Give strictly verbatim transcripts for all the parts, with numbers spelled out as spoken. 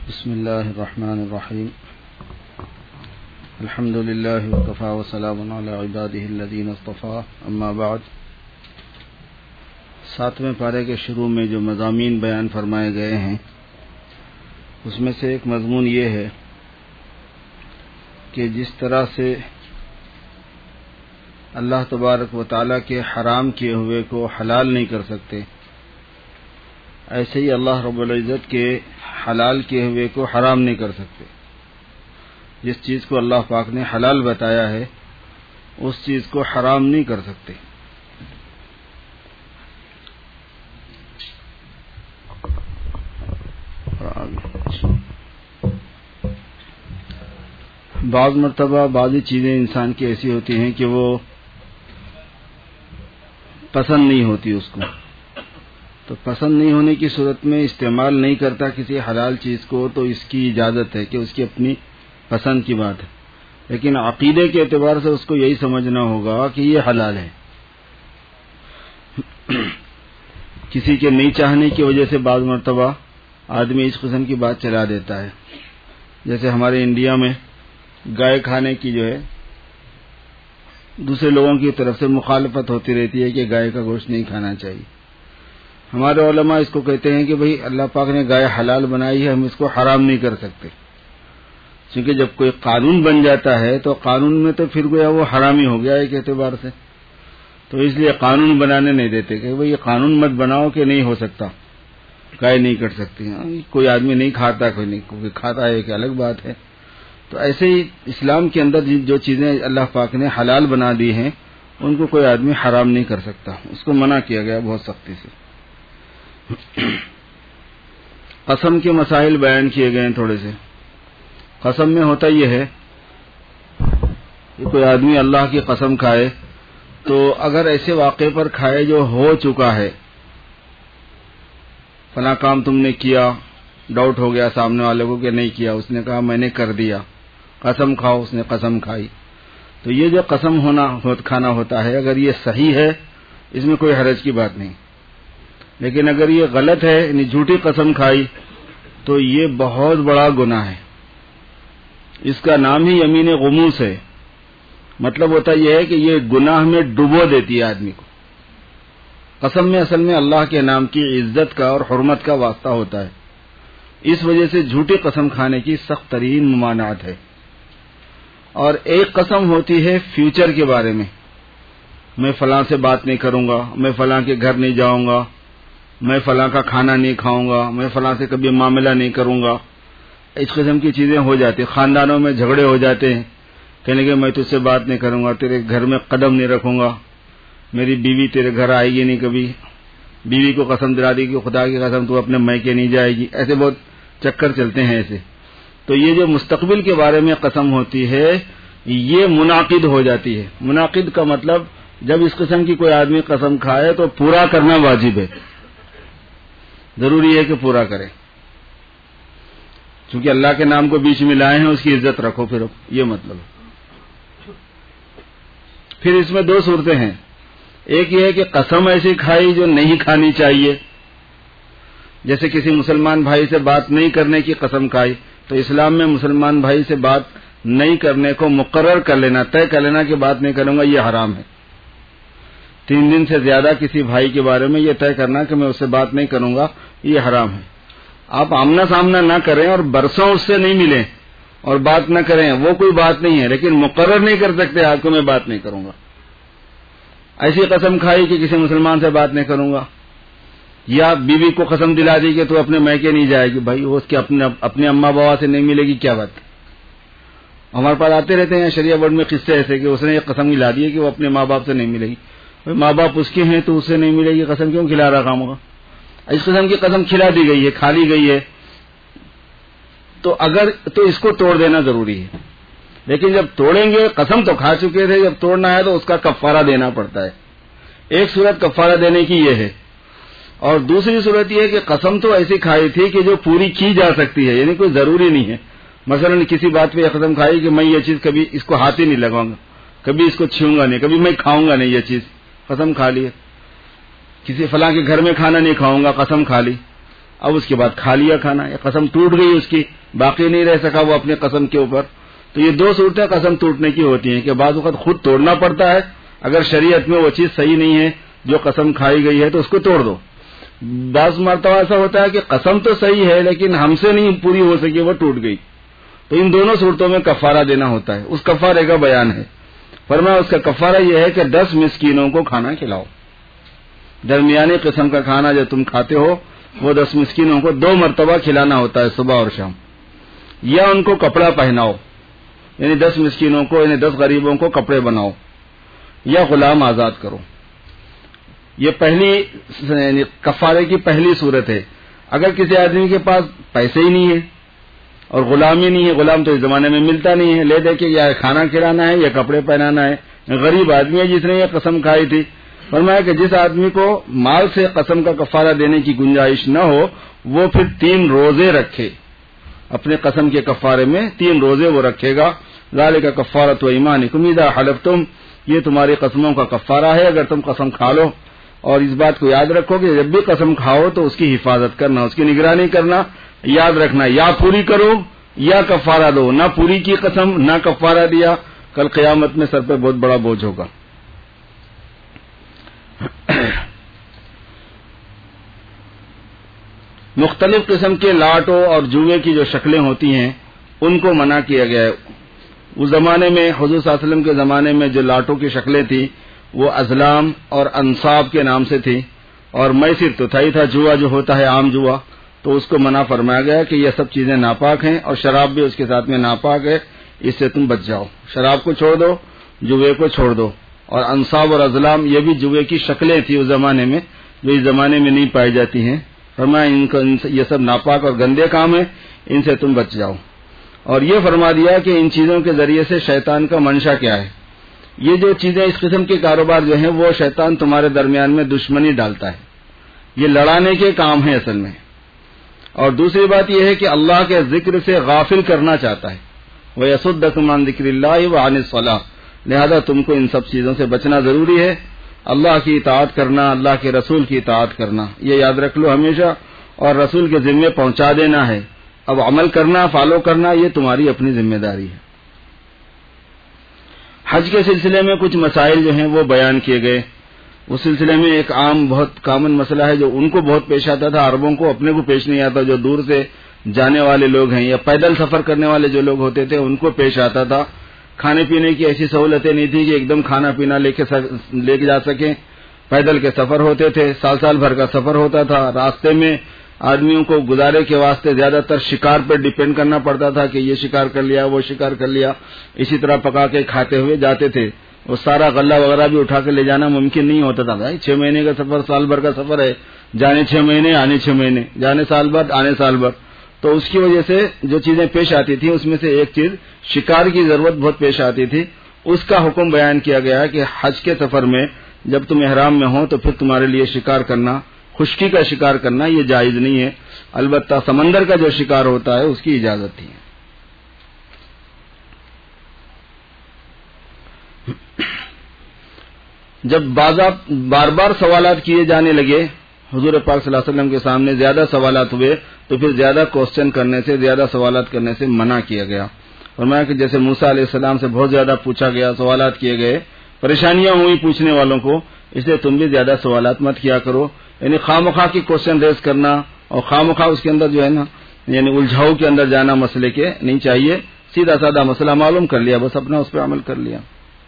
بسم اللہ الرحمن الرحیم الحمد للہ وکفی وسلام علی عبادہ الذین اصطفی اما بعد. ساتویں پارے کے شروع میں جو مضامین بیان فرمائے گئے ہیں اس میں سے ایک مضمون یہ ہے کہ جس طرح سے اللہ تبارک و تعالیٰ کے حرام کیے ہوئے کو حلال نہیں کر سکتے، ایسے ہی اللہ رب العزت کے حلال کیے ہوئے کو حرام نہیں کر سکتے. جس چیز کو اللہ پاک نے حلال بتایا ہے اس چیز کو حرام نہیں کر سکتے. بعض مرتبہ بعضی چیزیں انسان کی ایسی ہوتی ہیں کہ وہ پسند نہیں ہوتی اس کو، تو پسند نہیں ہونے کی صورت میں استعمال نہیں کرتا کسی حلال چیز کو، تو اس کی اجازت ہے کہ اس کی اپنی پسند کی بات ہے. لیکن عقیدے کے اعتبار سے اس کو یہی سمجھنا ہوگا کہ یہ حلال ہے. کسی کے نہیں چاہنے کی وجہ سے بعض مرتبہ آدمی اس قسم کی بات چلا دیتا ہے. جیسے ہمارے انڈیا میں گائے کھانے کی جو ہے دوسرے لوگوں کی طرف سے مخالفت ہوتی رہتی ہے کہ گائے کا گوشت نہیں کھانا چاہیے. ہمارے علماء اس کو کہتے ہیں کہ بھئی اللہ پاک نے گائے حلال بنائی ہے، ہم اس کو حرام نہیں کر سکتے، کیونکہ جب کوئی قانون بن جاتا ہے تو قانون میں تو پھر گویا وہ حرام ہی ہو گیا ایک اعتبار سے. تو اس لیے قانون بنانے نہیں دیتے کہ بھئی یہ قانون مت بناؤ کہ نہیں ہو سکتا، گائے نہیں کٹ سکتی. کوئی آدمی نہیں کھاتا، کوئی نہیں کوئی کھاتا ہے، ایک الگ بات ہے. تو ایسے ہی اسلام کے اندر جو چیزیں اللہ پاک نے حلال بنا دی ہیں ان کو کوئی آدمی حرام نہیں کر سکتا، اس کو منع کیا گیا بہت سختی سے. قسم کے مسائل بیان کیے گئے ہیں تھوڑے سے. قسم میں ہوتا یہ ہے کہ کوئی آدمی اللہ کی قسم کھائے تو اگر ایسے واقعے پر کھائے جو ہو چکا ہے، فلاں کام تم نے کیا، ڈاؤٹ ہو گیا سامنے والے کو کہ نہیں کیا، اس نے کہا میں نے کر دیا، قسم کھاؤ، اس نے قسم کھائی، تو یہ جو قسم ہونا کھانا ہوتا ہے اگر یہ صحیح ہے اس میں کوئی حرج کی بات نہیں. لیکن اگر یہ غلط ہے، یعنی جھوٹی قسم کھائی، تو یہ بہت بڑا گناہ ہے. اس کا نام ہی یمین غموس ہے. مطلب ہوتا یہ ہے کہ یہ گناہ میں ڈبو دیتی ہے آدمی کو. قسم میں اصل میں اللہ کے نام کی عزت کا اور حرمت کا واسطہ ہوتا ہے. اس وجہ سے جھوٹی قسم کھانے کی سخت ترین ممانعت ہے. اور ایک قسم ہوتی ہے فیوچر کے بارے میں، میں فلاں سے بات نہیں کروں گا، میں فلاں کے گھر نہیں جاؤں گا، میں فلاں کا کھانا نہیں کھاؤں گا، میں فلاں سے کبھی معاملہ نہیں کروں گا. اس قسم کی چیزیں ہو جاتی. خاندانوں میں جھگڑے ہو جاتے ہیں، کہنے کہ میں تجھ سے بات نہیں کروں گا، تیرے گھر میں قدم نہیں رکھوں گا، میری بیوی تیرے گھر آئے گی نہیں کبھی. بیوی کو قسم دلا دی کہ خدا کی قسم تو اپنے میکے نہیں جائے گی. ایسے بہت چکر چلتے ہیں ایسے. تو یہ جو مستقبل کے بارے میں قسم ہوتی ہے یہ منعقد ہو جاتی ہے. منعقد کا مطلب جب اس قسم کی کوئی آدمی قسم کھائے تو پورا کرنا واجب ہے، ضروری ہے کہ پورا کرے، چونکہ اللہ کے نام کو بیچ میں لائے ہیں، اس کی عزت رکھو. پھر یہ مطلب. پھر اس میں دو صورتیں ہیں. ایک یہ ہے کہ قسم ایسی کھائی جو نہیں کھانی چاہیے، جیسے کسی مسلمان بھائی سے بات نہیں کرنے کی قسم کھائی، تو اسلام میں مسلمان بھائی سے بات نہیں کرنے کو مقرر کر لینا، طے کر لینا کہ بات نہیں کروں گا، یہ حرام ہے. تین دن سے زیادہ کسی بھائی کے بارے میں یہ طے کرنا کہ میں اس سے بات نہیں کروں گا، یہ حرام ہے. آپ آمنا سامنا نہ کریں اور برسوں اس سے نہیں ملیں اور بات نہ کریں، وہ کوئی بات نہیں ہے، لیکن مقرر نہیں کر سکتے آپ کو میں بات نہیں کروں گا. ایسی قسم کھائی کہ کسی مسلمان سے بات نہیں کروں گا، یا بیوی کو قسم دلا دی کہ تو اپنے میکے نہیں جائے گی. بھائی وہ اس کے اپنے اپنے اماں بابا سے نہیں ملے گی، کیا بات. ہمارے پاس آتے رہتے ہیں شریعہ بورڈ میں قصے ایسے کہ اس نے ایک قسم کھلا دی ہے کہ وہ اپنے ماں باپ سے نہیں ملے گی. ماں باپ اس کے ہیں تو اس سے نہیں ملے گی، قسم کیوں کھلا رہا کام ہوگا. اس قسم کی قسم کھلا دی گئی ہے، کھا لی گئی ہے، تو اگر تو اس کو توڑ دینا ضروری ہے. لیکن جب توڑیں گے، قسم تو کھا چکے تھے، جب توڑنا ہے تو اس کا کفارہ دینا پڑتا ہے. ایک صورت کفارہ دینے کی یہ ہے. اور دوسری صورت یہ ہے کہ قسم تو ایسی کھائی تھی کہ جو پوری کی جا سکتی ہے، یعنی کوئی ضروری نہیں ہے. مثلا کسی بات پہ یہ قسم کھائی کہ میں یہ چیز کبھی اس کو ہاتھ ہی نہیں لگاؤں گا، کبھی اس کو چھوؤں گا نہیں، کبھی میں کھاؤں گا نہیں، یہ چیز قسم کھا لی. کسی فلاں کے گھر میں کھانا نہیں کھاؤں گا، قسم کھا لی. اب اس کے بعد کھا لیا کھانا، یا قسم ٹوٹ گئی اس کی، باقی نہیں رہ سکا وہ اپنے قسم کے اوپر. تو یہ دو صورتیں قسم ٹوٹنے کی ہوتی ہیں کہ بعض وقت خود توڑنا پڑتا ہے، اگر شریعت میں وہ چیز صحیح نہیں ہے جو قسم کھائی گئی ہے تو اس کو توڑ دو. بعض مرتبہ ایسا ہوتا ہے کہ قسم تو صحیح ہے لیکن ہم سے نہیں پوری ہو سکی، وہ ٹوٹ گئی. تو ان دونوں صورتوں میں کفارہ دینا ہوتا ہے. اس کفارے کا بیان ہے. فرمایا اس کا کفارہ یہ ہے کہ دس مسکینوں کو کھانا کھلاؤ. درمیانی قسم کا کھانا جو تم کھاتے ہو وہ دس مسکینوں کو دو مرتبہ کھلانا ہوتا ہے، صبح اور شام. یا ان کو کپڑا پہناؤ، یعنی دس مسکینوں کو یعنی دس غریبوں کو کپڑے بناؤ، یا غلام آزاد کرو. یہ پہلی یعنی کفارے کی پہلی صورت ہے. اگر کسی آدمی کے پاس پیسے ہی نہیں ہے اور غلام ہی نہیں ہے، غلام تو اس زمانے میں ملتا نہیں ہے، لے دے کے یا کھانا کھلانا ہے یا کپڑے پہنانا ہے. غریب آدمی ہے جس نے یہ قسم کھائی تھی. فرمایا کہ جس آدمی کو مال سے قسم کا کفارہ دینے کی گنجائش نہ ہو وہ پھر تین روزے رکھے، اپنے قسم کے کفارے میں تین روزے وہ رکھے گا. ذالک کفارۃ ایمانکم اذا حلفتم، یہ تمہاری قسموں کا کفارہ ہے اگر تم قسم کھا لو. اور اس بات کو یاد رکھو کہ جب بھی قسم کھاؤ تو اس کی حفاظت کرنا، اس کی نگرانی کرنا. یاد رکھنا یا پوری کرو یا کفارہ دو. نہ پوری کی قسم نہ کفارہ دیا، کل قیامت میں سر پہ بہت بڑا بوجھ ہوگا. مختلف قسم کے لاٹوں اور جوئے کی جو شکلیں ہوتی ہیں ان کو منع کیا گیا ہے. اس زمانے میں حضور صلی اللہ علیہ وسلم کے زمانے میں جو لاٹوں کی شکلیں تھیں وہ ازلام اور انصاب کے نام سے تھی، اور میسر تو تھا ہی تھا، جوا جو ہوتا ہے عام جوا، تو اس کو منع فرمایا گیا کہ یہ سب چیزیں ناپاک ہیں اور شراب بھی اس کے ساتھ میں ناپاک ہے، اس سے تم بچ جاؤ. شراب کو چھوڑ دو، جوے کو چھوڑ دو. اور انصاب اور ازلام یہ بھی جوے کی شکلیں تھیں اس زمانے میں جو اس زمانے میں نہیں پائی جاتی ہیں. فرمایا ان کو یہ سب ناپاک اور گندے کام ہیں، ان سے تم بچ جاؤ. اور یہ فرما دیا کہ ان چیزوں کے ذریعے سے شیطان کا منشا کیا ہے. یہ جو چیزیں اس قسم کے کاروبار جو ہیں وہ شیطان تمہارے درمیان میں دشمنی ڈالتا ہے، یہ لڑانے کے کام ہیں اصل میں. اور دوسری بات یہ ہے کہ اللہ کے ذکر سے غافل کرنا چاہتا ہے. وَيَصُدَّكُمْ عَنْ ذِكْرِ اللَّهِ وَعَنِ الصَّلَاةِ، لہذا تم کو ان سب چیزوں سے بچنا ضروری ہے. اللہ کی اطاعت کرنا، اللہ کے رسول کی اطاعت کرنا، یہ یاد رکھ لو ہمیشہ، اور رسول کے ذمے پہنچا دینا ہے. اب عمل کرنا، فالو کرنا، یہ تمہاری اپنی ذمہ داری ہے. حج کے سلسلے میں کچھ مسائل جو ہیں وہ بیان کیے گئے. اس سلسلے میں ایک عام بہت کامن مسئلہ ہے جو ان کو بہت پیش آتا تھا، عربوں کو اپنے کو پیش نہیں آتا، جو دور سے جانے والے لوگ ہیں یا پیدل سفر کرنے والے جو لوگ ہوتے تھے ان کو پیش آتا تھا. کھانے پینے کی ایسی سہولتیں نہیں تھی کہ ایک دم کھانا پینا لے کے لے کے جا سکیں. پیدل کے سفر ہوتے تھے، سال سال بھر کا سفر ہوتا تھا. راستے میں آدمیوں کو گزارے کے واسطے زیادہ تر شکار پر ڈیپینڈ کرنا پڑتا تھا کہ یہ شکار کر لیا وہ شکار کر لیا، اسی طرح پکا کے کھاتے ہوئے جاتے تھے. وہ سارا غلہ وغیرہ بھی اٹھا کے لے جانا ممکن نہیں ہوتا تھا. بھائی چھ مہینے کا سفر، سال بھر کا سفر ہے، جانے چھ مہینے آنے چھ مہینے، جانے سال بھر آنے سال بھر. تو اس کی وجہ سے جو چیزیں پیش آتی تھیں اس میں سے ایک چیز شکار کی ضرورت بہت پیش آتی تھی. اس کا حکم بیان کیا گیا کہ حج کے سفر میں جب تم احرام میں ہو تو پھر تمہارے لیے شکار کرنا، خشکی کا شکار کرنا یہ جائز نہیں ہے. البتہ سمندر کا جو شکار ہوتا ہے اس کی اجازت تھی. جب بار بار سوالات کیے جانے لگے، حضور پاک صلی اللہ علیہ وسلم کے سامنے زیادہ سوالات ہوئے تو پھر زیادہ کوسچن کرنے سے، زیادہ سوالات کرنے سے منع کیا گیا. فرمایا کہ جیسے موسیٰ علیہ السلام سے بہت زیادہ پوچھا گیا، سوالات کیے گئے، پریشانیاں ہوئی پوچھنے والوں کو، اس لیے تم بھی زیادہ سوالات مت کیا کرو. یعنی خواہ مخواہ کی کوسچن ریز کرنا اور خواہ مخواہ اس کے اندر جو ہے نا یعنی الجھاؤ کے اندر جانا مسئلے کے نہیں چاہیے. سیدھا سادہ مسئلہ معلوم کر لیا، بس اپنا اس پہ عمل کر لیا.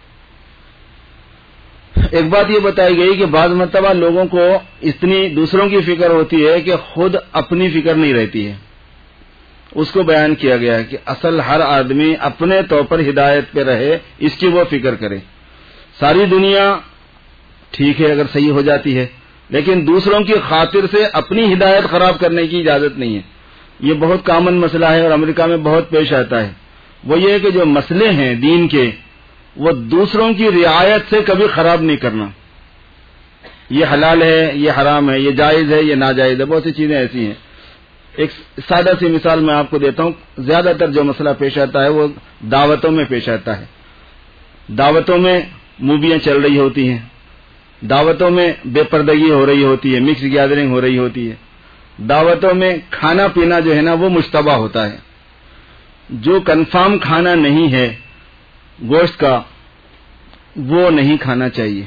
ایک بات یہ بتائی گئی کہ بعض مرتبہ لوگوں کو اتنی دوسروں کی فکر ہوتی ہے کہ خود اپنی فکر نہیں رہتی ہے. اس کو بیان کیا گیا ہے کہ اصل ہر آدمی اپنے طور پر ہدایت پہ رہے، اس کی وہ فکر کرے. ساری دنیا ٹھیک ہے اگر صحیح ہو جاتی ہے، لیکن دوسروں کی خاطر سے اپنی ہدایت خراب کرنے کی اجازت نہیں ہے. یہ بہت کامن مسئلہ ہے اور امریکہ میں بہت پیش آتا ہے. وہ یہ کہ جو مسئلے ہیں دین کے وہ دوسروں کی رعایت سے کبھی خراب نہیں کرنا. یہ حلال ہے، یہ حرام ہے، یہ جائز ہے، یہ ناجائز ہے، بہت سی چیزیں ایسی ہیں. ایک سادہ سی مثال میں آپ کو دیتا ہوں. زیادہ تر جو مسئلہ پیش آتا ہے وہ دعوتوں میں پیش آتا ہے. دعوتوں میں موویاں چل رہی ہوتی ہیں، دعوتوں میں بے پردگی ہو رہی ہوتی ہے، مکس گیدرنگ ہو رہی ہوتی ہے. دعوتوں میں کھانا پینا جو ہے نا وہ مشتبہ ہوتا ہے. جو کنفرم کھانا نہیں ہے گوشت کا وہ نہیں کھانا چاہیے.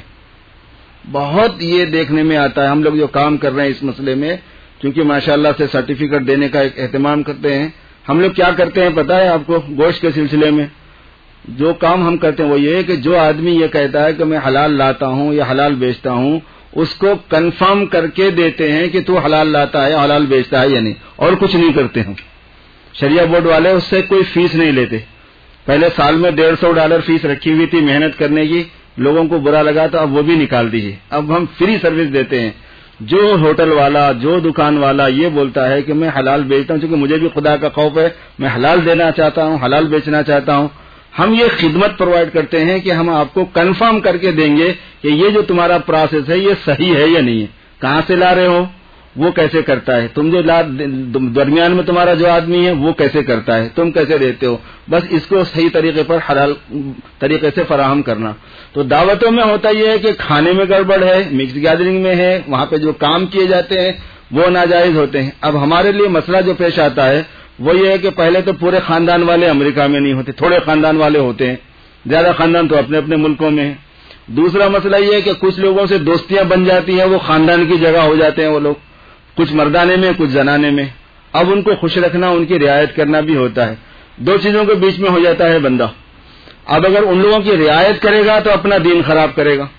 بہت یہ دیکھنے میں آتا ہے. ہم لوگ جو کام کر رہے ہیں اس مسئلے میں، کیونکہ ماشاءاللہ سے سرٹیفکیٹ دینے کا ایک اہتمام کرتے ہیں، ہم لوگ کیا کرتے ہیں پتہ ہے آپ کو؟ گوشت کے سلسلے میں جو کام ہم کرتے ہیں وہ یہ ہے کہ جو آدمی یہ کہتا ہے کہ میں حلال لاتا ہوں یا حلال بیچتا ہوں، اس کو کنفرم کر کے دیتے ہیں کہ تو حلال لاتا ہے حلال بیچتا ہے یا نہیں، اور کچھ نہیں کرتے ہم. شریعہ بورڈ والے اس سے کوئی فیس نہیں لیتے. پہلے سال میں ڈیڑھ سو ڈالر فیس رکھی ہوئی تھی محنت کرنے کی، لوگوں کو برا لگا تو اب وہ بھی نکال دیجیے. اب ہم فری سروس دیتے ہیں. جو ہوٹل والا، جو دکان والا یہ بولتا ہے کہ میں حلال بیچتا ہوں، چونکہ مجھے بھی خدا کا خوف ہے، میں حلال دینا چاہتا ہوں، حلال بیچنا چاہتا ہوں، ہم یہ خدمت پرووائڈ کرتے ہیں کہ ہم آپ کو کنفرم کر کے دیں گے کہ یہ جو تمہارا پروسیس ہے یہ صحیح ہے یا نہیں ہے، کہاں سے لا رہے ہو، وہ کیسے کرتا ہے، تم جو درمیان میں تمہارا جو آدمی ہے وہ کیسے کرتا ہے، تم کیسے دیتے ہو، بس اس کو صحیح طریقے پر حلال طریقے سے فراہم کرنا. تو دعوتوں میں ہوتا یہ ہے کہ کھانے میں گڑبڑ ہے، مکس گیدرنگ میں ہے، وہاں پہ جو کام کیے جاتے ہیں وہ ناجائز ہوتے ہیں. اب ہمارے لیے مسئلہ جو پیش آتا ہے وہ یہ ہے کہ پہلے تو پورے خاندان والے امریکہ میں نہیں ہوتے، تھوڑے خاندان والے ہوتے ہیں، زیادہ خاندان تو اپنے اپنے ملکوں میں ہیں. دوسرا مسئلہ یہ ہے کہ کچھ لوگوں سے دوستیاں بن جاتی ہیں، وہ خاندان کی جگہ ہو جاتے ہیں وہ لوگ، کچھ مردانے میں کچھ زنانے میں. اب ان کو خوش رکھنا، ان کی رعایت کرنا بھی ہوتا ہے. دو چیزوں کے بیچ میں ہو جاتا ہے بندہ. اب اگر ان لوگوں کی رعایت کرے گا تو اپنا دین خراب کرے گا،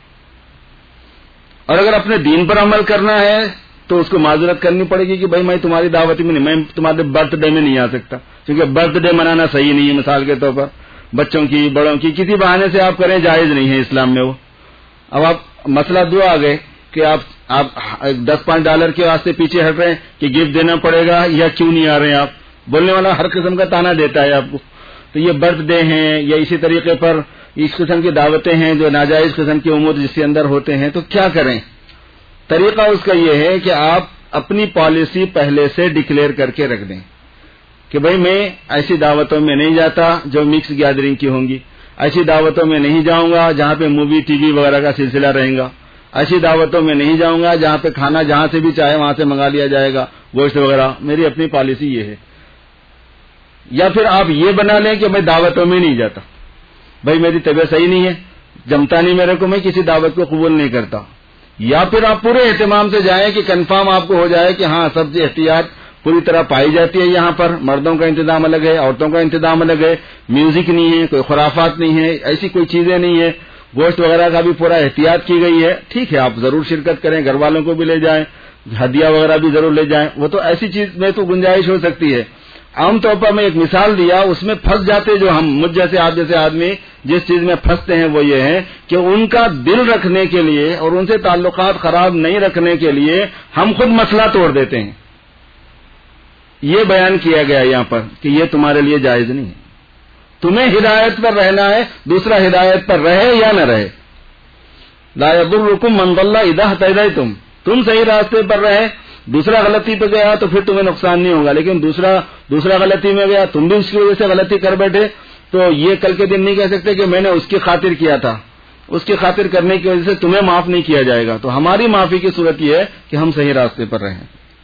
اور اگر اپنے دین پر عمل کرنا ہے تو اس کو معذرت کرنی پڑے گی کہ بھائی میں تمہاری دعوت میں نہیں، میں تمہارے برتھ ڈے میں نہیں آ سکتا، کیونکہ برتھ ڈے منانا صحیح نہیں ہے. مثال کے طور پر بچوں کی، بڑوں کی، کسی بہانے سے آپ کریں جائز نہیں ہے اسلام میں وہ. اب آپ مسئلہ دو آ گئے کہ آپ آپ دس پانچ ڈالر کے واسطے پیچھے ہٹ رہے ہیں کہ گفٹ دینا پڑے گا یا کیوں نہیں آ رہے ہیں آپ. بولنے والا ہر قسم کا تانا دیتا ہے آپ کو. تو یہ برتھ ڈے ہیں یا اسی طریقے پر اس قسم کی دعوتیں ہیں جو ناجائز قسم کے امور جس کے اندر ہوتے ہیں، تو کیا کریں؟ طریقہ اس کا یہ ہے کہ آپ اپنی پالیسی پہلے سے ڈکلیئر کر کے رکھ دیں کہ بھئی میں ایسی دعوتوں میں نہیں جاتا جو مکس گیدرنگ کی ہوں گی، ایسی دعوتوں میں نہیں جاؤں گا جہاں پہ مووی ٹی وی وغیرہ کا سلسلہ رہے گا، ایسی دعوتوں میں نہیں جاؤں گا جہاں پہ کھانا جہاں سے بھی چاہے وہاں سے منگا لیا جائے گا، گوشت وغیرہ. میری اپنی پالیسی یہ ہے. یا پھر آپ یہ بنا لیں کہ میں دعوتوں میں نہیں جاتا، بھائی میری طبیعت صحیح نہیں ہے، جمتا نہیں میرے کو، میں کسی دعوت کو قبول نہیں کرتا. یا پھر آپ پورے اہتمام سے جائیں کہ کنفرم آپ کو ہو جائے کہ ہاں سب سے احتیاط پوری طرح پائی جاتی ہے. یہاں پر مردوں کا انتظام الگ ہے، عورتوں کا انتظام الگ ہے، میوزک نہیں ہے، کوئی خرافات نہیں ہے، ایسی کوئی چیزیں نہیں ہے، گوشت وغیرہ کا بھی پورا احتیاط کی گئی ہے. ٹھیک ہے، آپ ضرور شرکت کریں، گھر والوں کو بھی لے جائیں، ہدیہ وغیرہ بھی ضرور لے جائیں، وہ تو ایسی چیز میں تو گنجائش ہو سکتی ہے. عام طور پر میں ایک مثال دیا، اس میں پھنس جاتے جو ہم مجھ جیسے آپ جیسے آدمی جس چیز میں پھنستے ہیں وہ یہ ہے کہ ان کا دل رکھنے کے لیے اور ان سے تعلقات خراب نہیں رکھنے کے لیے ہم خود مسئلہ توڑ دیتے ہیں. یہ بیان کیا گیا یہاں پر کہ یہ تمہارے لیے جائز نہیں ہے. تمہیں ہدایت پر رہنا ہے، دوسرا ہدایت پر رہے یا نہ رہے. لا یضرکم من ضل اذا اهتدیتم، تم صحیح راستے پر رہے، دوسرا غلطی پہ گیا تو پھر تمہیں نقصان نہیں ہوگا، لیکن دوسرا دوسرا غلطی میں گیا، تم بھی اس کی وجہ سے غلطی کر بیٹھے، تو یہ کل کے دن نہیں کہہ سکتے کہ میں نے اس کی خاطر کیا تھا، اس کی خاطر کرنے کی وجہ سے تمہیں معاف نہیں کیا جائے گا. تو ہماری معافی کی صورت یہ ہے کہ ہم صحیح راستے پر رہیں.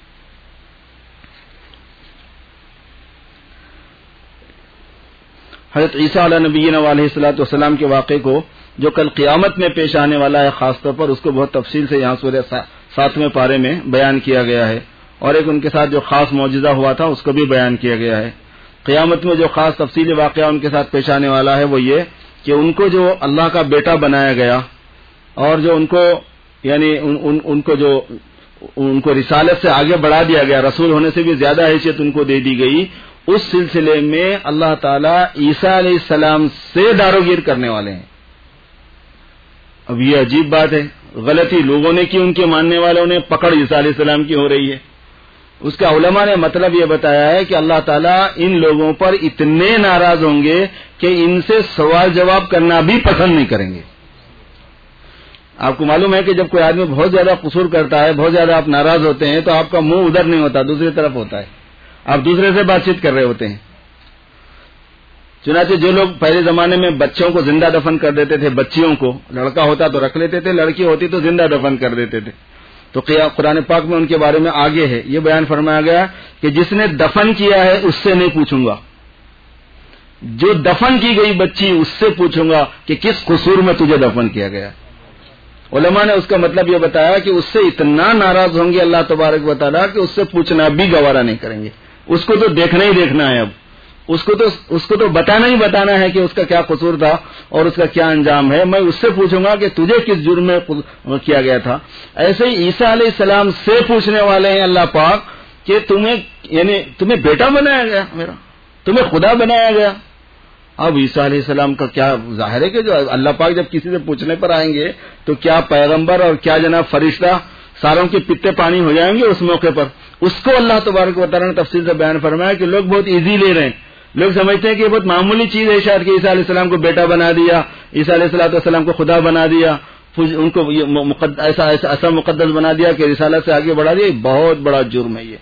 حضرت عیسیٰ علیہ نبینا علیہ الصلوۃ والسلام کے واقعے کو جو کل قیامت میں پیش آنے والا ہے، خاص طور پر اس کو بہت تفصیل سے یہاں سورہ ساتویں پارے میں بیان کیا گیا ہے، اور ایک ان کے ساتھ جو خاص معجزہ ہوا تھا اس کو بھی بیان کیا گیا ہے. قیامت میں جو خاص تفصیلی واقعہ ان کے ساتھ پیش آنے والا ہے وہ یہ کہ ان کو جو اللہ کا بیٹا بنایا گیا اور جو ان کو یعنی ان, ان, ان کو جو ان کو رسالت سے آگے بڑھا دیا گیا، رسول ہونے سے بھی زیادہ حیثیت ان کو دے دی گئی، اس سلسلے میں اللہ تعالیٰ عیسیٰ علیہ السلام سے داروگیر کرنے والے ہیں. اب یہ عجیب بات ہے، غلطی لوگوں نے کی، ان کے ماننے والوں نے، پکڑ عیسیٰ علیہ السلام کی ہو رہی ہے. اس کا علماء نے مطلب یہ بتایا ہے کہ اللہ تعالیٰ ان لوگوں پر اتنے ناراض ہوں گے کہ ان سے سوال جواب کرنا بھی پسند نہیں کریں گے. آپ کو معلوم ہے کہ جب کوئی آدمی بہت زیادہ قصور کرتا ہے، بہت زیادہ آپ ناراض ہوتے ہیں، تو آپ کا منہ ادھر نہیں ہوتا، دوسری طرف ہوتا ہے، آپ دوسرے سے بات چیت کر رہے ہوتے ہیں. چنانچہ جو لوگ پہلے زمانے میں بچوں کو زندہ دفن کر دیتے تھے، بچیوں کو، لڑکا ہوتا تو رکھ لیتے تھے، لڑکی ہوتی تو زندہ دفن کر دیتے تھے. تو قرآن پاک میں ان کے بارے میں آگے ہے یہ بیان فرمایا گیا کہ جس نے دفن کیا ہے اس سے نہیں پوچھوں گا، جو دفن کی گئی بچی اس سے پوچھوں گا کہ کس قصور میں تجھے دفن کیا گیا۔ علماء نے اس کا مطلب یہ بتایا کہ اس سے اتنا ناراض ہوں گے اللہ تبارک و تعالیٰ کہ اس سے پوچھنا بھی گوارا نہیں کریں گے، اس کو تو دیکھنا ہی دیکھنا ہے، اب اس کو تو اس کو تو بتانا ہی بتانا ہے کہ اس کا کیا قصور تھا اور اس کا کیا انجام ہے۔ میں اس سے پوچھوں گا کہ تجھے کس جرم میں کیا گیا تھا۔ ایسے ہی عیسیٰ علیہ السلام سے پوچھنے والے ہیں اللہ پاک کہ تمہیں یعنی تمہیں بیٹا بنایا گیا، میرا تمہیں خدا بنایا گیا۔ اب عیسیٰ علیہ السلام کا کیا ظاہر ہے کہ جو اللہ پاک جب کسی سے پوچھنے پر آئیں گے تو کیا پیغمبر اور کیا جناب فرشتہ ساروں کے پتے پانی ہو جائیں گے اس موقع پر۔ اس کو اللہ تبارک و تعالیٰ نے تفصیل سے بیان فرمایا کہ لوگ بہت ایزی لے رہے ہیں، لوگ سمجھتے ہیں کہ یہ بہت معمولی چیز ہے شاید کہ عیسیٰ علیہ السلام کو بیٹا بنا دیا، عیسیٰ علیہ الصلوۃ والسلام کو خدا بنا دیا، ان کو ایسا ایسا ایسا مقدس بنا دیا کہ رسالت سے آگے بڑھا دیا۔ بہت بڑا جرم ہے یہ۔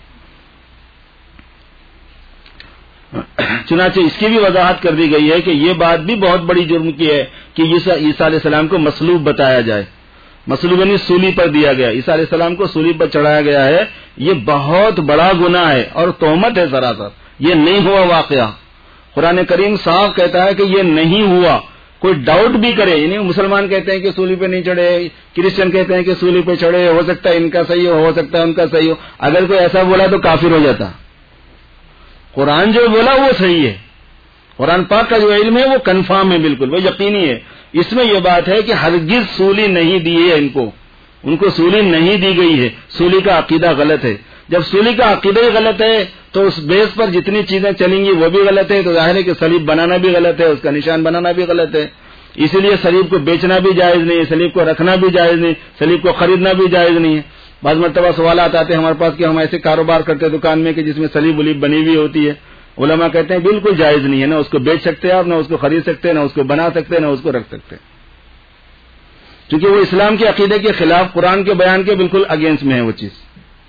چنانچہ اس کی بھی وضاحت کر دی گئی ہے کہ یہ بات بھی بہت بڑی جرم کی ہے کہ عیسیٰ علیہ السلام کو مصلوب بتایا جائے، مصلوب یعنی سولی پر دیا گیا، عیسیٰ علیہ السلام کو سولی پر چڑھایا گیا ہے، یہ بہت بڑا گناہ ہے اور تہمت ہے سراسر، یہ نہیں ہوا واقعہ۔ قرآن کریم صاف کہتا ہے کہ یہ نہیں ہوا، کوئی ڈاؤٹ بھی کرے، یعنی مسلمان کہتے ہیں کہ سولی پہ نہیں چڑھے، کرسچن کہتے ہیں کہ سولی پہ چڑھے، ہو سکتا ہے ان کا صحیح ہو ہو سکتا ہے ان کا صحیح ہو، اگر کوئی ایسا بولا تو کافر ہو جاتا۔ قرآن جو بولا وہ صحیح ہے، قرآن پاک کا جو علم ہے وہ کنفرم ہے، بالکل وہ یقینی ہے۔ اس میں یہ بات ہے کہ ہرگز سولی نہیں دی ہے، ان کو ان کو سولی نہیں دی گئی ہے، سولی کا عقیدہ غلط ہے۔ جب سولی کا عقیدہ ہی غلط ہے تو اس بیس پر جتنی چیزیں چلیں گی وہ بھی غلط ہے، تو ظاہر ہے کہ صلیب بنانا بھی غلط ہے، اس کا نشان بنانا بھی غلط ہے۔ اسی لیے صلیب کو بیچنا بھی جائز نہیں ہے، صلیب کو رکھنا بھی جائز نہیں، صلیب کو خریدنا بھی جائز نہیں ہے۔ بعض مرتبہ سوالات آتے ہیں ہمارے پاس کہ ہم ایسے کاروبار کرتے دکان میں کہ جس میں صلیب ولیب بنی ہوئی ہوتی ہے، علماء کہتے ہیں بالکل جائز نہیں ہے، نہ اس کو بیچ سکتے آپ، نہ اس کو خرید سکتے، نہ اس کو بنا سکتے، نہ اس کو رکھ سکتے، کیونکہ وہ اسلام کے عقیدے کے خلاف، قرآن کے بیان کے بالکل اگینسٹ میں ہے وہ چیز۔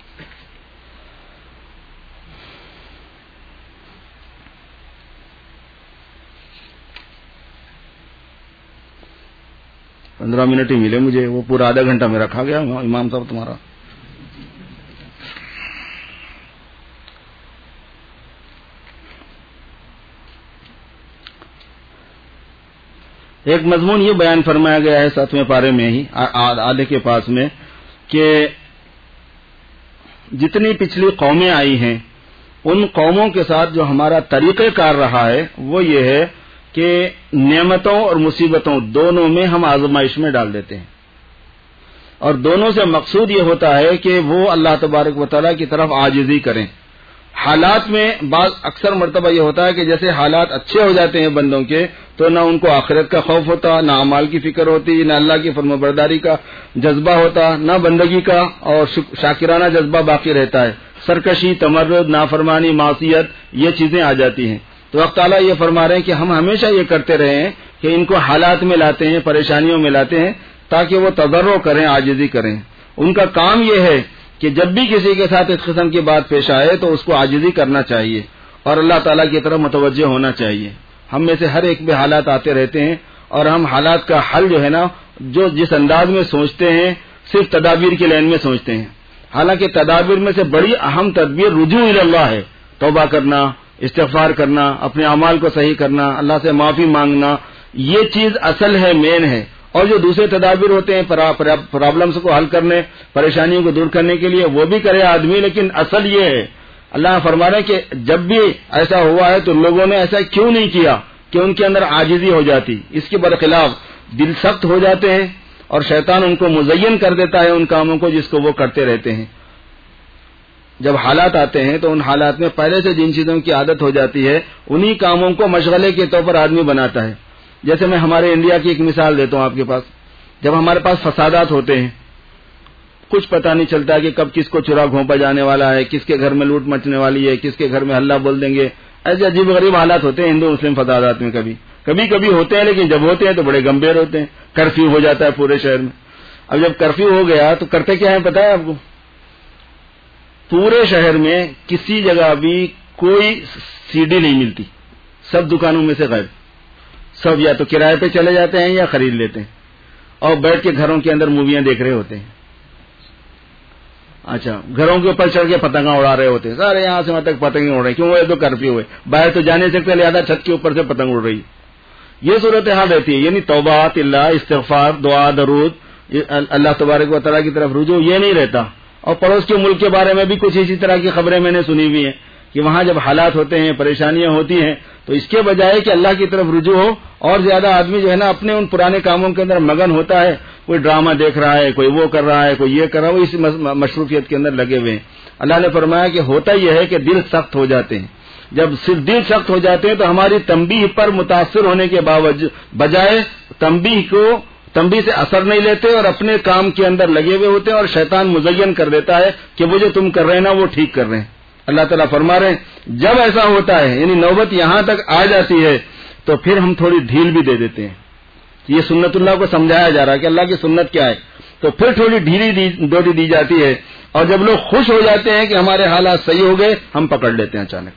پندرہ منٹ ہی ملے مجھے، وہ پورا آدھا گھنٹہ میرا کھا گیا امام صاحب تمہارا۔ ایک مضمون یہ بیان فرمایا گیا ہے ساتویں پارے میں ہی آدھے کے پاس میں کہ جتنی پچھلی قومیں آئی ہیں ان قوموں کے ساتھ جو ہمارا طریقہ کار رہا ہے وہ یہ ہے کہ نعمتوں اور مصیبتوں دونوں میں ہم آزمائش میں ڈال دیتے ہیں، اور دونوں سے مقصود یہ ہوتا ہے کہ وہ اللہ تبارک و تعالیٰ کی طرف عاجزی کریں۔ حالات میں بعض اکثر مرتبہ یہ ہوتا ہے کہ جیسے حالات اچھے ہو جاتے ہیں بندوں کے تو نہ ان کو آخرت کا خوف ہوتا، نہ اعمال کی فکر ہوتی، نہ اللہ کی فرمانبرداری کا جذبہ ہوتا، نہ بندگی کا اور شاکرانہ جذبہ باقی رہتا ہے، سرکشی، تمرد، نافرمانی، معصیت یہ چیزیں آ جاتی ہیں۔ تو اللہ تعالیٰ یہ فرما رہے ہیں کہ ہم ہمیشہ یہ کرتے رہے ہیں کہ ان کو حالات میں لاتے ہیں، پریشانیوں میں لاتے ہیں تاکہ وہ تضرع کریں، عاجزی کریں۔ ان کا کام یہ ہے کہ جب بھی کسی کے ساتھ اس قسم کی بات پیش آئے تو اس کو عاجزی کرنا چاہیے اور اللہ تعالیٰ کی طرف متوجہ ہونا چاہیے۔ ہم میں سے ہر ایک میں حالات آتے رہتے ہیں اور ہم حالات کا حل جو ہے نا جو جس انداز میں سوچتے ہیں صرف تدابیر کی لائن میں سوچتے ہیں، حالانکہ تدابیر میں سے بڑی اہم تدبیر رجوع اللہ ہے، توبہ کرنا، استغفار کرنا، اپنے اعمال کو صحیح کرنا، اللہ سے معافی مانگنا، یہ چیز اصل ہے، مین ہے۔ اور جو دوسرے تدابیر ہوتے ہیں پرابلمس کو حل کرنے، پریشانیوں کو دور کرنے کے لیے وہ بھی کرے آدمی، لیکن اصل یہ ہے اللہ فرما رہے ہیں کہ جب بھی ایسا ہوا ہے تو لوگوں نے ایسا کیوں نہیں کیا کہ ان کے اندر عاجزی ہو جاتی، اس کے برخلاف دل سخت ہو جاتے ہیں اور شیطان ان کو مزین کر دیتا ہے ان کاموں کو جس کو وہ کرتے رہتے ہیں۔ جب حالات آتے ہیں تو ان حالات میں پہلے سے جن چیزوں کی عادت ہو جاتی ہے انہی کاموں کو مشغلے کے طور پر آدمی بناتا ہے۔ جیسے میں ہمارے انڈیا کی ایک مثال دیتا ہوں آپ کے پاس، جب ہمارے پاس فسادات ہوتے ہیں کچھ پتہ نہیں چلتا کہ کب کس کو چرا گھونپا جانے والا ہے، کس کے گھر میں لوٹ مچنے والی ہے، کس کے گھر میں ہلہ بول دیں گے، ایسے عجیب غریب حالات ہوتے ہیں ہندو مسلم فسادات میں، کبھی کبھی کبھی ہوتے ہیں لیکن جب ہوتے ہیں تو بڑے گمبھیر ہوتے ہیں۔ کرفیو ہو جاتا ہے پورے شہر میں، اب جب کرفیو ہو گیا تو کرتے کیا ہے پتہ ہے آپ کو؟ پورے شہر میں کسی جگہ بھی کوئی سی ڈی نہیں ملتی، سب دکانوں میں سے غائب، سب یا تو کرائے پہ چلے جاتے ہیں یا خرید لیتے ہیں اور بیٹھ کے گھروں کے اندر موویاں دیکھ رہے ہوتے ہیں۔ اچھا گھروں کے اوپر چڑھ کے پتنگاں اڑا رہے ہوتے ہیں، سارے یہاں سے وہاں تک پتنگیں اڑ رہی، کیوں وہ تو کرفیو ہے، باہر تو جانے سکتے، لہٰذا چھت کے اوپر سے پتنگ اڑ رہی، یہ صورتحال رہتی ہے. یعنی توبات اللہ، استغفار، دعا، درود، اللہ تبارک و تعالیٰ کی طرف رجوع یہ نہیں رہتا. اور پڑوس کے ملک کے بارے میں بھی کچھ اسی طرح کی خبریں میں نے سنی ہوئی ہیں کہ وہاں جب حالات ہوتے ہیں، پریشانیاں ہوتی ہیں، تو اس کے بجائے کہ اللہ کی طرف رجوع ہو، اور زیادہ آدمی جو ہے نا اپنے ان پرانے کاموں کے اندر مگن ہوتا ہے، کوئی ڈرامہ دیکھ رہا ہے، کوئی وہ کر رہا ہے، کوئی یہ کر رہا ہے، وہ اس مصروفیت کے اندر لگے ہوئے ہیں. اللہ نے فرمایا کہ ہوتا یہ ہے کہ دل سخت ہو جاتے ہیں. جب صرف دل سخت ہو جاتے ہیں تو ہماری تنبیہ پر متاثر ہونے کے باوجود بجائے تنبیہ کو تنبیہ سے اثر نہیں لیتے اور اپنے کام کے اندر لگے ہوئے ہوتے ہیں، اور شیطان مزین کر دیتا ہے کہ وہ جو تم کر رہے ہیں نا وہ ٹھیک کر رہے ہیں. اللہ تعالیٰ فرما رہے ہیں جب ایسا ہوتا ہے، یعنی نوبت یہاں تک آ جاتی ہے، تو پھر ہم تھوڑی ڈھیل بھی دے دیتے ہیں. یہ سنت اللہ کو سمجھایا جا رہا ہے کہ اللہ کی سنت کیا ہے، تو پھر تھوڑی ڈھیلی ڈوری دی جاتی ہے، اور جب لوگ خوش ہو جاتے ہیں کہ ہمارے حالات صحیح ہو گئے، ہم پکڑ لیتے ہیں اچانک.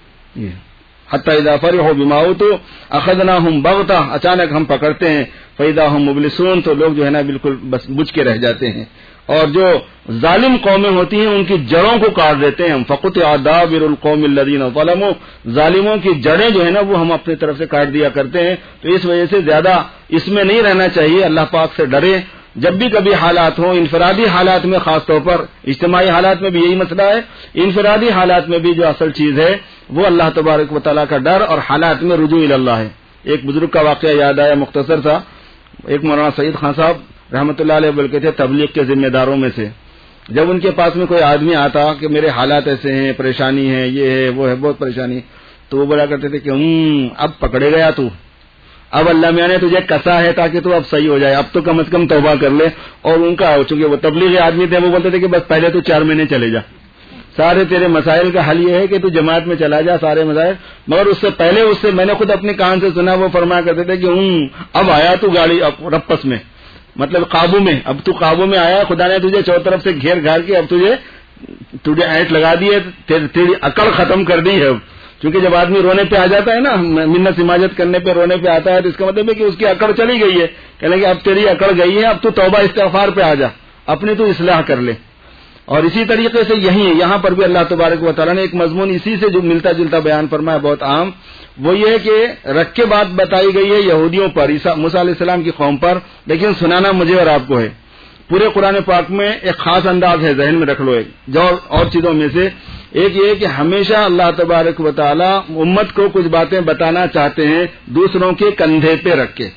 حتی اذا فرحوا بما اوتوا اخذناهم بغتہ، اچانک ہم پکڑتے ہیں. فاذا هم مبلسون، تو لوگ جو ہے نا بالکل بس بجھ کے رہ جاتے ہیں. اور جو ظالم قومیں ہوتی ہیں ان کی جڑوں کو کاٹ دیتے ہیں ہم. فقطع دابر القوم الذین ظلموا، ظالموں کی جڑیں جو ہے نا وہ ہم اپنی طرف سے کاٹ دیا کرتے ہیں. تو اس وجہ سے زیادہ اس میں نہیں رہنا چاہیے، اللہ پاک سے ڈرے. جب بھی کبھی حالات ہوں، انفرادی حالات میں خاص طور پر، اجتماعی حالات میں بھی یہی مسئلہ ہے، انفرادی حالات میں بھی جو اصل چیز ہے وہ اللہ تبارک و تعالیٰ کا ڈر، اور حالات میں رجوع اللہ ہے. ایک بزرگ کا واقعہ یاد آیا مختصر سا. ایک مولانا سعید خان صاحب رحمۃ اللہ علیہ بلکہ تھے تبلیغ کے ذمہ داروں میں سے. جب ان کے پاس میں کوئی آدمی آتا کہ میرے حالات ایسے ہیں، پریشانی ہے، یہ ہے وہ ہے، بہت پریشانی، تو وہ بولا کرتے تھے کہ ہوں اب پکڑے گیا تو، اب اللہ میاں نے تجھے کسا ہے تاکہ تو اب صحیح ہو جائے، اب تو کم از کم توبہ کر لے. اور ان کا چونکہ وہ تبلیغی آدمی تھے، وہ بولتے تھے کہ بس پہلے تو چار مہینے چلے جا، سارے تیرے مسائل کا حل یہ ہے کہ تو جماعت میں چلا جا سارے مسائل. مگر اس سے پہلے اس سے میں نے خود اپنے کان سے سنا، وہ فرمایا کرتے تھے کہ ہوں اب آیا تو گاڑی رپس میں، مطلب قابو میں، اب تو قابو میں آیا، خدا نے تجھے چو طرف سے گھیر گھار کے اب تجھے تجھے اینٹ لگا دی ہے، تیری عقل ختم کر دی ہے. کیونکہ جب آدمی رونے پہ آ جاتا ہے نا، منت سماجت کرنے پہ رونے پہ آتا ہے، تو اس کا مطلب ہے کہ اس کی عقل چلی گئی ہے. کہنے کہ اب تیری عقل گئی ہے، اب تو توبہ استغفار پہ آ جا، اپنی تو اصلاح کر لے. اور اسی طریقے سے یہی ہے، یہاں پر بھی اللہ تبارک و تعالیٰ نے ایک مضمون اسی سے جو ملتا جلتا بیان فرمایا بہت عام، وہ یہ ہے کہ رکھ کے بات بتائی گئی ہے یہودیوں پر، موسیٰ علیہ السلام کی قوم پر، لیکن سنانا مجھے اور آپ کو ہے. پورے قرآن پاک میں ایک خاص انداز ہے، ذہن میں رکھ لو. ایک جو اور چیزوں میں سے ایک یہ کہ ہمیشہ اللہ تبارک و تعالیٰ امت کو کچھ باتیں بتانا چاہتے ہیں دوسروں کے کندھے پہ رکھ کے.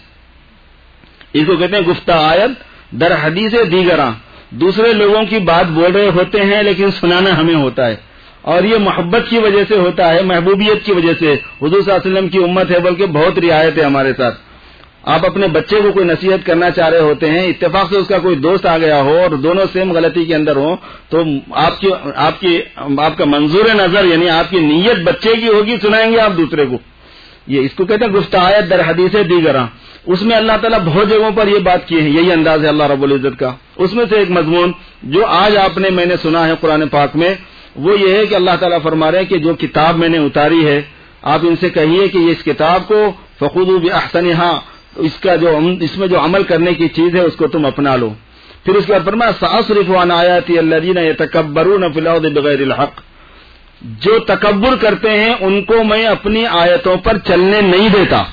اس کو کہتے ہیں گفتہ آیت در حدیث دیگراں. دوسرے لوگوں کی بات بول رہے ہوتے ہیں لیکن سنانا ہمیں ہوتا ہے، اور یہ محبت کی وجہ سے ہوتا ہے، محبوبیت کی وجہ سے. حضور صلی اللہ علیہ وسلم کی امت ہے، بلکہ بہت رعایت ہے ہمارے ساتھ. آپ اپنے بچے کو کوئی نصیحت کرنا چاہ رہے ہوتے ہیں، اتفاق سے اس کا کوئی دوست آ گیا ہو اور دونوں سیم غلطی کے اندر ہو، تو آپ کی آپ کی آپ کا منظور نظر یعنی آپ کی نیت بچے کی ہوگی، سنائیں گے آپ دوسرے کو. یہ اس کو کہتے ہیں گفتہ آیت در حدیث دیگراں. اس میں اللہ تعالیٰ بہت جگہوں پر یہ بات کی ہے، یہی انداز ہے اللہ رب العزت کا. اس میں سے ایک مضمون جو آج آپ نے میں نے سنا ہے قرآن پاک میں، وہ یہ ہے کہ اللہ تعالیٰ فرما رہے ہیں کہ جو کتاب میں نے اتاری ہے، آپ ان سے کہیے کہ اس کتاب کو فخذوا باحسنھا، اس کا جو اس میں جو عمل کرنے کی چیز ہے اس کو تم اپنا لو. پھر اس کے بعد فرمایا سأصرف عن آیاتی الذین یتکبرون فی الارض بغیر الحق. جو تکبر کرتے ہیں ان کو میں اپنی آیتوں پر چلنے نہیں دیتا.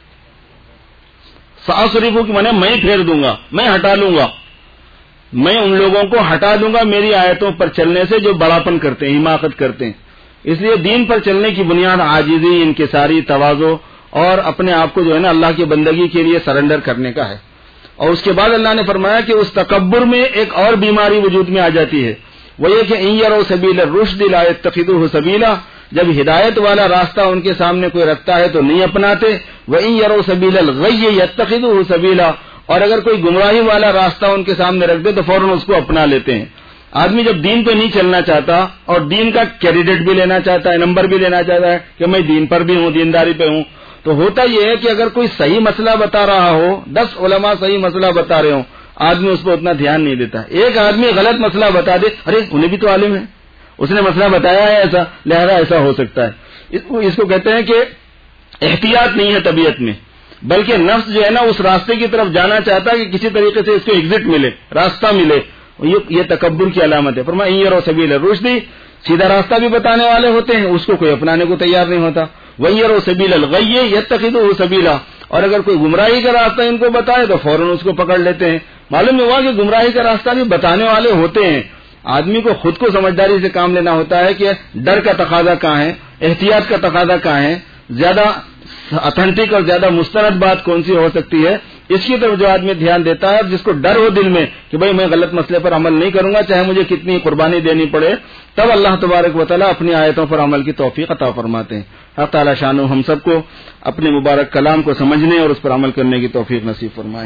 سأصرف کی معنی میں پھیر دوں گا، میں ہٹا لوں گا، میں ان لوگوں کو ہٹا دوں گا میری آیتوں پر چلنے سے جو بڑاپن کرتے ہیں، حماقت کرتے ہیں. اس لیے دین پر چلنے کی بنیاد عاجزی، انکساری، تواضع اور اپنے آپ کو جو ہے نا اللہ کی بندگی کے لیے سرنڈر کرنے کا ہے. اور اس کے بعد اللہ نے فرمایا کہ اس تکبر میں ایک اور بیماری وجود میں آ جاتی ہے، وہ یہ کہ ان یروا سبیل الرشد لا یتخذوہ سبیلا. جب ہدایت والا راستہ ان کے سامنے کوئی رکھتا ہے تو نہیں اپناتے. وَإِن يَرَوْا سَبِيلَ الْغَيِّ يَتَّخِذُوهُ سَبِيلًا. اور اگر کوئی گمراہی والا راستہ ان کے سامنے رکھ دے تو فوراً اس کو اپنا لیتے ہیں. آدمی جب دین پہ نہیں چلنا چاہتا اور دین کا کریڈٹ بھی لینا چاہتا ہے، نمبر بھی لینا چاہتا ہے کہ میں دین پر بھی ہوں، دینداری پہ ہوں، تو ہوتا یہ ہے کہ اگر کوئی صحیح مسئلہ بتا رہا ہو، دس علماء صحیح مسئلہ بتا رہے ہوں، آدمی اس پہ اتنا دھیان نہیں دیتا. ایک آدمی غلط مسئلہ بتا دے، ارے انہیں بھی تو عالم ہے، اس نے مسئلہ بتایا ہے ایسا، لہذا ایسا ہو سکتا ہے. اس کو کہتے ہیں کہ احتیاط نہیں ہے طبیعت میں، بلکہ نفس جو ہے نا اس راستے کی طرف جانا چاہتا ہے کہ کسی طریقے سے اس کو ایگزٹ ملے، راستہ ملے، یہ تکبر کی علامت ہے. فرمایا یرو سبیل الرشد، سیدھا راستہ بھی بتانے والے ہوتے ہیں، اس کو کوئی اپنانے کو تیار نہیں ہوتا. وَيَرَوْا سَبِيلَ الْغَيِّ يَتَّخِذُهُ سَبِيلًا، اور اگر کوئی گمراہی کا راستہ ان کو بتائے تو فوراً اس کو پکڑ لیتے ہیں. معلوم ہوا کہ گمراہی کا راستہ بھی بتانے والے ہوتے ہیں. آدمی کو خود کو سمجھداری سے کام لینا ہوتا ہے کہ ڈر کا تقاضا کہاں ہے، احتیاط کا تقاضا کہاں ہے، زیادہ اتھینٹک اور زیادہ مستند بات کون سی ہو سکتی ہے، اس کی طرف جو آدمی دھیان دیتا ہے، اور جس کو ڈر ہو دل میں کہ بھئی میں غلط مسئلے پر عمل نہیں کروں گا چاہے مجھے کتنی قربانی دینی پڑے، تب اللہ تبارک و تعالیٰ اپنی آیتوں پر عمل کی توفیق عطا فرماتے ہیں. حق تعالیٰ شانو ہم سب کو اپنے مبارک کلام کو سمجھنے اور اس پر عمل کرنے کی توفیق نصیب فرمائے.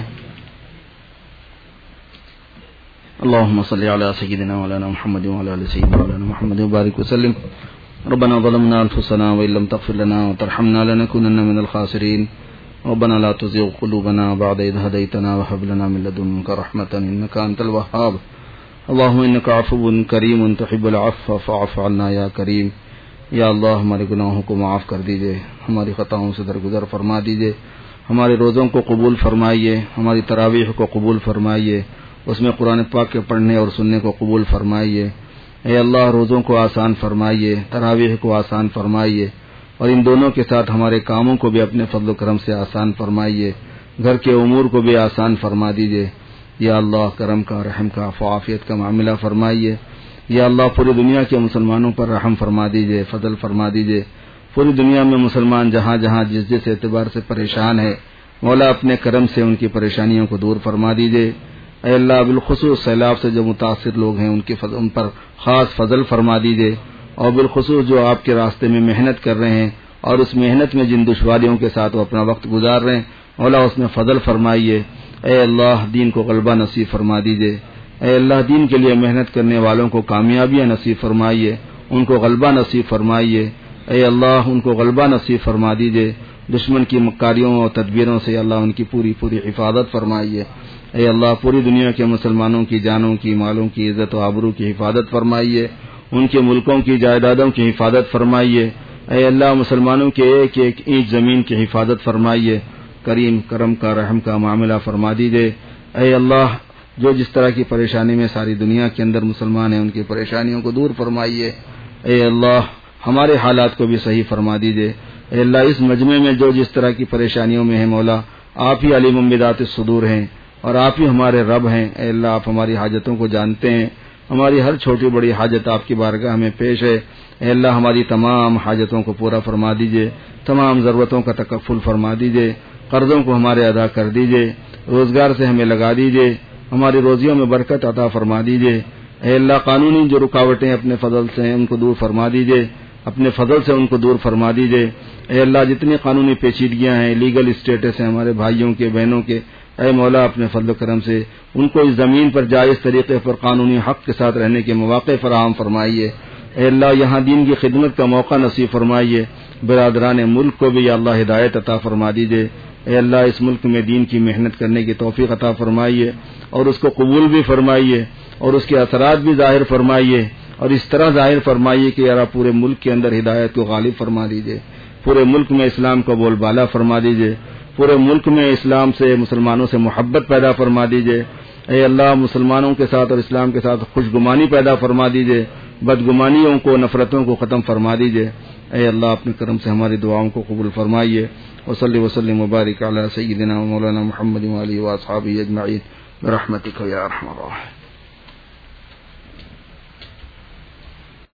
اللهم صل على سيدنا مولانا محمد وعلى ال سيدنا مولانا محمد وبارك وسلم. ربنا ظلمنا انفسنا وان لم تغفر لنا وترحمنا لنكونن من الخاسرين. ربنا لا تزغ قلوبنا بعد إذ هديتنا وهب لنا من لدنك رحمة إنك أنت الوهاب. اللهم إنك عفو كريم تحب العفو فاعف عنا يا كريم. یا اللہ ہمارے گناہوں کو معاف کر دیجئے، ہماری خطاؤں سے درگزر فرما دیجئے، ہمارے روزوں کو قبول فرمائیے، ہماری تراویح کو قبول فرمائیے، اس میں قرآن پاک کے پڑھنے اور سننے کو قبول فرمائیے. اے اللہ روزوں کو آسان فرمائیے، تراویح کو آسان فرمائیے، اور ان دونوں کے ساتھ ہمارے کاموں کو بھی اپنے فضل و کرم سے آسان فرمائیے، گھر کے امور کو بھی آسان فرما دیجئے. یا اللہ کرم کا، رحم کا، عافیت کا معاملہ فرمائیے. یا اللہ پوری دنیا کے مسلمانوں پر رحم فرما دیجئے، فضل فرما دیجئے. پوری دنیا میں مسلمان جہاں جہاں جس جس اعتبار سے پریشان ہے، مولا اپنے کرم سے ان کی پریشانیوں کو دور فرما دیجئے. اے اللہ بالخصوص سیلاب سے جو متاثر لوگ ہیں ان کے فضل ان پر خاص فضل فرما دیجئے، اور بالخصوص جو آپ کے راستے میں محنت کر رہے ہیں اور اس محنت میں جن دشواریوں کے ساتھ وہ اپنا وقت گزار رہے ہیں، مولا اس میں فضل فرمائیے. اے اللہ دین کو غلبہ نصیب فرما دیجئے. اے اللہ دین کے لیے محنت کرنے والوں کو کامیابیاں نصیب فرمائیے، ان کو غلبہ نصیب فرمائیے. اے اللہ ان کو غلبہ نصیب فرما دیجئے. دشمن کی مکاریوں اور تدبیروں سے اللہ ان کی پوری پوری حفاظت فرمائیے. اے اللہ پوری دنیا کے مسلمانوں کی جانوں کی، مالوں کی، عزت و آبرو کی حفاظت فرمائیے، ان کے ملکوں کی جائیدادوں کی حفاظت فرمائیے. اے اللہ مسلمانوں کے ایک ایک اینچ زمین کی حفاظت فرمائیے. کریم کرم کا، رحم کا معاملہ فرما دیجئے. اے اللہ جو جس طرح کی پریشانی میں ساری دنیا کے اندر مسلمان ہیں ان کی پریشانیوں کو دور فرمائیے. اے اللہ ہمارے حالات کو بھی صحیح فرما دیجئے. اے اللہ اس مجمع میں جو جس طرح کی پریشانیوں میں ہے مولا آپ ہی علیم بذات الصدور ہیں اور آپ ہی ہمارے رب ہیں. اے اللہ آپ ہماری حاجتوں کو جانتے ہیں، ہماری ہر چھوٹی بڑی حاجت آپ کی بارگاہ میں پیش ہے. اے اللہ ہماری تمام حاجتوں کو پورا فرما دیجئے، تمام ضرورتوں کا تکفل فرما دیجئے، قرضوں کو ہمارے ادا کر دیجئے، روزگار سے ہمیں لگا دیجئے، ہماری روزیوں میں برکت عطا فرما دیجئے. اے اللہ قانونی جو رکاوٹیں اپنے فضل سے ہیں ان کو دور فرما دیجئے، اپنے فضل سے ان کو دور فرما دیجئے. اے اللہ جتنی قانونی پیچیدگیاں ہیں، لیگل اسٹیٹس ہیں ہمارے بھائیوں کے، بہنوں کے، اے مولا اپنے فضل و کرم سے ان کو اس زمین پر جائز طریقے پر قانونی حق کے ساتھ رہنے کے مواقع فراہم فرمائیے. اے اللہ یہاں دین کی خدمت کا موقع نصیب فرمائیے. برادران ملک کو بھی یا اللہ ہدایت عطا فرما دیجئے. اے اللہ اس ملک میں دین کی محنت کرنے کی توفیق عطا فرمائیے اور اس کو قبول بھی فرمائیے اور اس کے اثرات بھی ظاہر فرمائیے، اور اس طرح ظاہر فرمائیے کہ یار پورے ملک کے اندر ہدایت کو غالب فرما دیجئے. پورے ملک میں اسلام کا بول بالا فرما دیجئے. پورے ملک میں اسلام سے، مسلمانوں سے محبت پیدا فرما دیجئے. اے اللہ مسلمانوں کے ساتھ اور اسلام کے ساتھ خوشگمانی پیدا فرما دیجئے. بدگمانیوں کو، نفرتوں کو ختم فرما دیجئے. اے اللہ اپنے کرم سے ہماری دعاؤں کو قبول فرمائیے. وصلی وسلم وبارک علی سیدنا و مولانا محمد و آلہ و اصحابہ اجمعین برحمتک یا ارحم الراحمین.